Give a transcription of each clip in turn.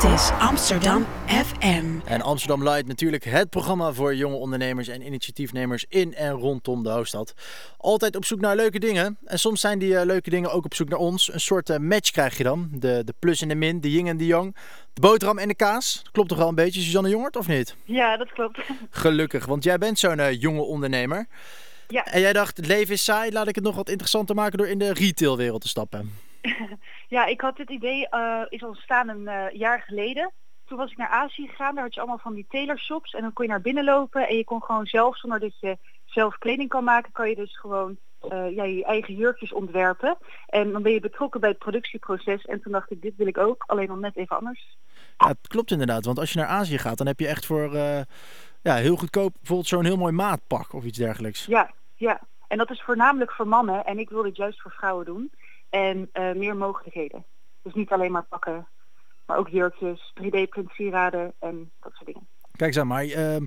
Dit is Amsterdam FM. En Amsterdam Light natuurlijk het programma voor jonge ondernemers en initiatiefnemers in en rondom de hoofdstad. Altijd op zoek naar leuke dingen. En soms zijn die leuke dingen ook op zoek naar ons. Een soort match krijg je dan. De plus en de min, de yin en de yang. De boterham en de kaas. Dat klopt toch wel een beetje, Suzanne Jongert, of niet? Ja, dat klopt. Gelukkig, want jij bent zo'n jonge ondernemer. Ja. En jij dacht, het leven is saai, laat ik het nog wat interessanter maken door in de retailwereld te stappen. Ja, ik had dit idee is ontstaan een jaar geleden. Toen was ik naar Azië gegaan, daar had je allemaal van die tailorshops en dan kon je naar binnen lopen en je kon gewoon zelf, zonder dat je zelf kleding kan maken, kan je dus gewoon je eigen jurkjes ontwerpen. En dan ben je betrokken bij het productieproces en toen dacht ik, dit wil ik ook, alleen dan net even anders. Ja, het klopt inderdaad, want als je naar Azië gaat, dan heb je echt voor heel goedkoop bijvoorbeeld zo'n heel mooi maatpak of iets dergelijks. Ja. En dat is voornamelijk voor mannen en ik wil dit juist voor vrouwen doen. En meer mogelijkheden. Dus niet alleen maar pakken, maar ook jurkjes, 3D-print sieraden en dat soort dingen. Kijk eens aan, maar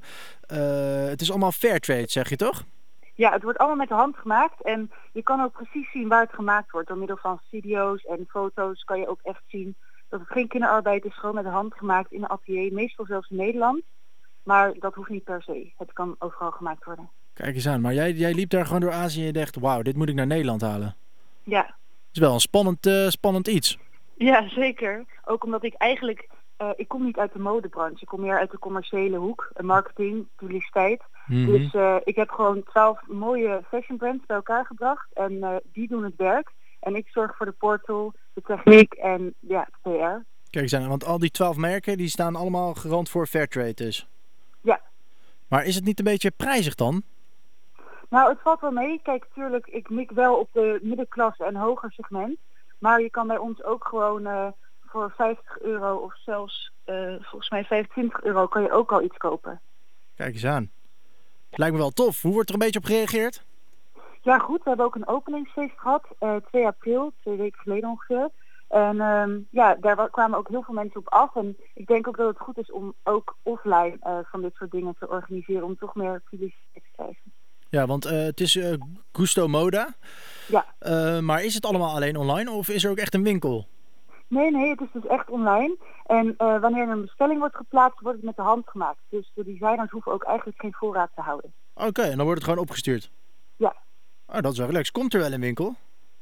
het is allemaal fairtrade, zeg je toch? Ja, het wordt allemaal met de hand gemaakt en je kan ook precies zien waar het gemaakt wordt. Door middel van video's en foto's kan je ook echt zien dat het geen kinderarbeid is, gewoon met de hand gemaakt in een atelier, meestal zelfs in Nederland. Maar dat hoeft niet per se. Het kan overal gemaakt worden. Kijk eens aan, maar jij liep daar gewoon door Azië en je dacht, wauw, dit moet ik naar Nederland halen. Ja. Het is wel een spannend iets. Ja, zeker. Ook omdat ik eigenlijk, ik kom niet uit de modebranche. Ik kom meer uit de commerciële hoek, marketing, publiciteit. Mm-hmm. Dus ik heb gewoon 12 mooie fashion brands bij elkaar gebracht. En die doen het werk. En ik zorg voor de portal, de techniek en ja, de PR. Kijk eens aan, want al die 12 merken die staan allemaal garant voor fairtrade dus. Ja. Maar is het niet een beetje prijzig dan? Nou, het valt wel mee. Kijk, natuurlijk, ik mik wel op de middenklasse en hoger segment. Maar je kan bij ons ook gewoon voor €50 of zelfs volgens mij €25 kan je ook al iets kopen. Kijk eens aan. Lijkt me wel tof. Hoe wordt er een beetje op gereageerd? Ja, goed. We hebben ook een openingsfeest gehad. 2 april, 2 weken geleden ongeveer. En daar kwamen ook heel veel mensen op af. En ik denk ook dat het goed is om ook offline van dit soort dingen te organiseren. Om toch meer publiciteit te krijgen. Ja, want het is Gusto Moda. Ja. Maar is het allemaal alleen online of is er ook echt een winkel? Nee, het is dus echt online. En wanneer er een bestelling wordt geplaatst, wordt het met de hand gemaakt. Dus de designers hoeven ook eigenlijk geen voorraad te houden. Oké, en dan wordt het gewoon opgestuurd? Ja. Oh, dat is wel relaxed. Komt er wel een winkel?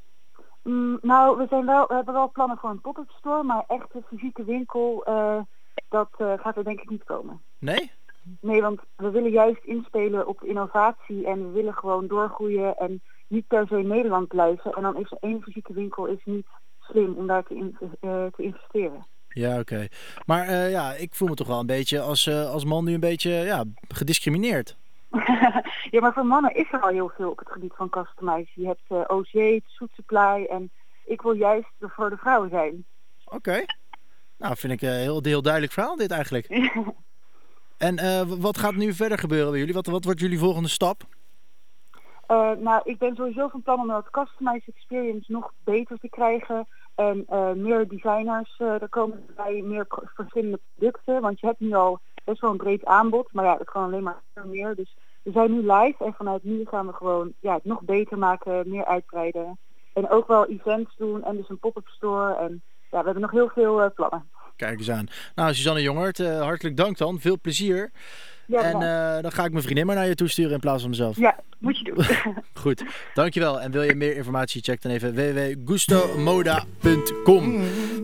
Nou, we hebben wel plannen voor een pop-up store, maar echt een fysieke winkel, dat gaat er denk ik niet komen. Nee? Nee, want we willen juist inspelen op innovatie en we willen gewoon doorgroeien en niet per se Nederland blijven. En dan is er 1 fysieke winkel is niet slim om daar te investeren. Ja, oké. Maar ik voel me toch wel een beetje als man nu een beetje gediscrimineerd. Ja, maar voor mannen is er al heel veel op het gebied van customize. Je hebt OC, Suit Supply en ik wil juist voor de vrouwen zijn. Oké. Nou, vind ik een heel duidelijk verhaal dit eigenlijk. En wat gaat nu verder gebeuren bij jullie? Wat wordt jullie volgende stap? Nou, ik ben sowieso van plan om dat customize experience nog beter te krijgen. En meer designers, er komen bij meer verschillende producten. Want je hebt nu al best wel een breed aanbod. Maar ja, het kan alleen maar meer. Dus we zijn nu live en vanuit nu gaan we gewoon het nog beter maken, meer uitbreiden. En ook wel events doen en dus een pop-up store. En ja, we hebben nog heel veel plannen. Kijk eens aan. Nou, Suzanne Jongert, hartelijk dank dan. Veel plezier. Ja, en dan ga ik mijn vriendin maar naar je toe sturen in plaats van mezelf. Ja, moet je doen. Goed, dankjewel. En wil je meer informatie, check dan even www.gustomoda.com.